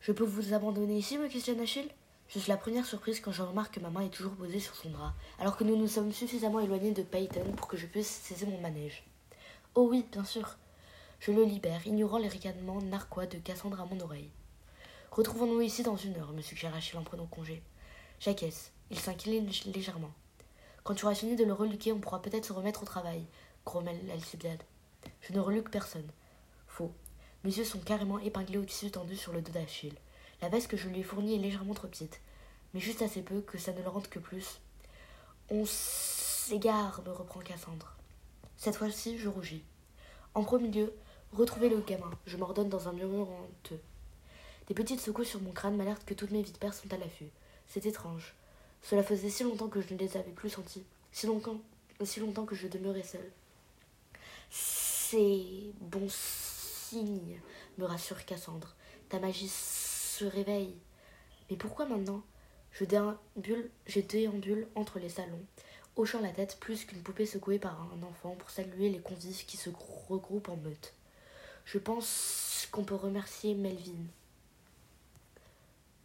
Je peux vous abandonner ici, me questionne Achille. Je suis la première surprise quand je remarque que ma main est toujours posée sur son bras, alors que nous nous sommes suffisamment éloignés de Peyton pour que je puisse saisir mon manège. Oh oui, bien sûr. Je le libère, ignorant les ricanements narquois de Cassandre à mon oreille. Retrouvons-nous ici dans 1 heure, me suggère Achille en prenant congé. J'acquiesce. Il s'incline légèrement. Quand tu auras fini de le reluquer, on pourra peut-être se remettre au travail, grommelle Alcibiade. Je ne reluque personne. Faux. Mes yeux sont carrément épinglés au tissu tendu sur le dos d'Achille. La veste que je lui ai fournie est légèrement trop petite, mais juste assez peu que ça ne le rende que plus. On s'égare, me reprend Cassandre. Cette fois-ci, je rougis. En premier lieu, retrouvez le gamin, je m'ordonne dans un murmure honteux. Des petites secousses sur mon crâne m'alertent que toutes mes vipères sont à l'affût. C'est étrange. Cela faisait si longtemps que je ne les avais plus senties, si longtemps que je demeurais seule. C'est bon signe, me rassure Cassandre. Ta magie se réveille. Mais pourquoi maintenant ? Je déambule entre les salons, hochant la tête plus qu'une poupée secouée par un enfant pour saluer les convives qui se regroupent en meute. Je pense qu'on peut remercier Melvin.